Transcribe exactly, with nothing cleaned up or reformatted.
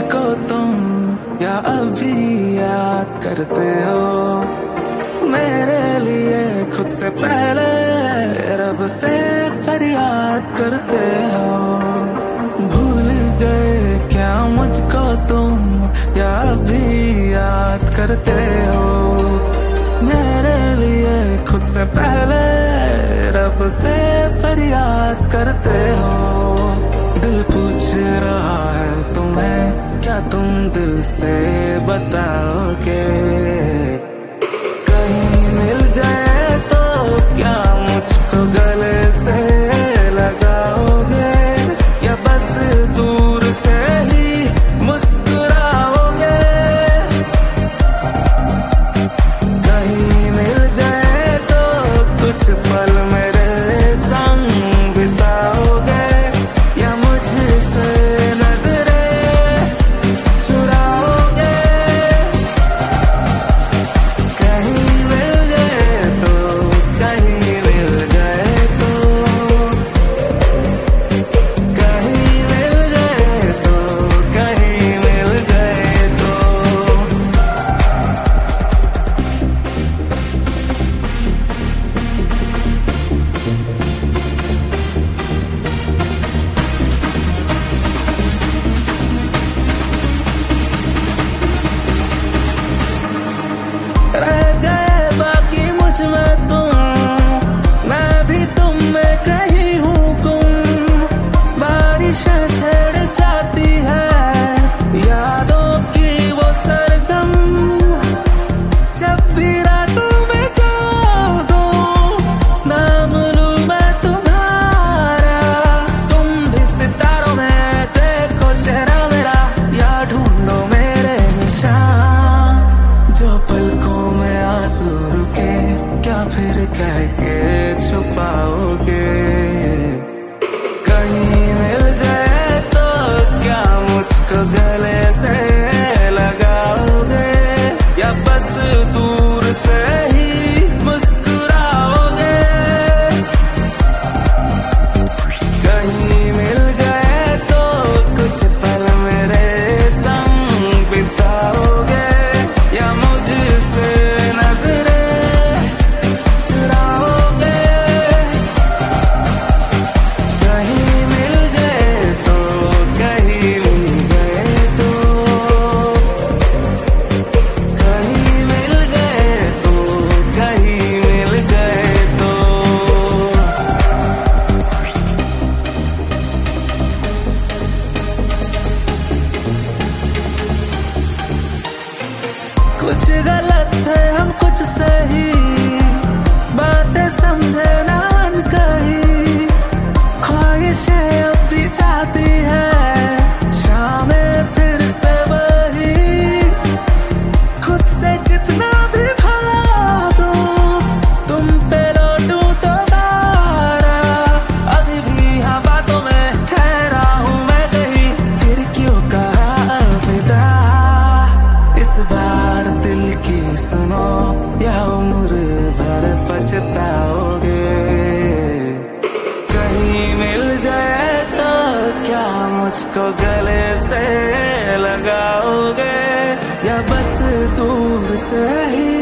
मुझको तुम या अभी याद करते हो? मेरे लिए खुद से पहले रब से फरियाद करते हो। भूल गए क्या मुझको तुम या अभी याद करते हो? मेरे लिए खुद से पहले रब से फरियाद करते हो। दिल पूछ रहा है तुम्हें, क्या तुम दिल से बताओगे? कहीं मिल गए तो क्या मुझको गले से लगाओगे, या बस दूर से ही मुस्कुराओगे? कहीं मिल गए तो कुछ पल मेरे संग बिताओगे, या मुझसे नजरें चुराओगे? कहीं मिल गए तो, कहीं मिल गए तो, कहीं मिल गए तो, कहीं मिल गए तो। रह गए बाकी मुझ में तुम, मैं भी तुम में कहीं हूँ गुम। बारिशें छेड़ जाती है यादों की वो सरगम। जब भी रातों में जागो नाम लूं मैं तुम्हारा। तुम भी सितारों में देखो चेहरा मेरा, या ढूंढो मेरे निशान। जो पलकों में आंसू रुके क्या फिर कह के छुपाओगे? कहीं मिल गए तो क्या मुझको गले से लगाओगे, या बस दूर से ही मुस्कुराओगे? कहीं मिल गए तो कुछ पल मेरे संग बिताओगे, या मुझसे नजरें चुराओगे? कहीं मिल गए तो, कहीं मिल गए तो, कहीं मिल गए तो, कहीं मिल गए तो। कुछ गलत थे हम कुछ सही, बातें समझे ना कहीं। ख्वाहिशें अब भी चाहती है शामें फिर से वही। खुद से जितना भी भागो तुम पे लौटूं दोबारा। अभी भी हाँ बातों में ठहरा हूँ मैं कहीं, फिर क्यों कहा अलविदा? इस बार दिल की सुनो या उम्र भर पछताओगे? कहीं मिल गए तो क्या मुझको गले से लगाओगे, या बस दूर से ही